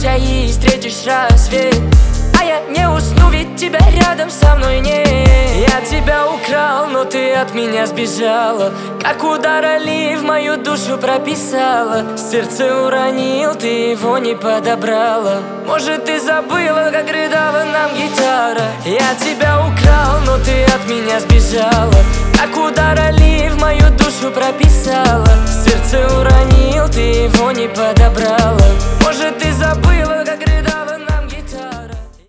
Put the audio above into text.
Проснешься и встретишь рассвет, а я не усну, ведь тебя рядом со мной нет. Я тебя украл, но ты от меня сбежала, как удар Али в мою душу прописала. Сердце уронил, ты его не подобрала. Может, ты забыла, как рыдала нам гитара. Я тебя украл, но ты от меня сбежала, как удар Али в мою душу прописала. Сердце уронил, ты его не подобрала.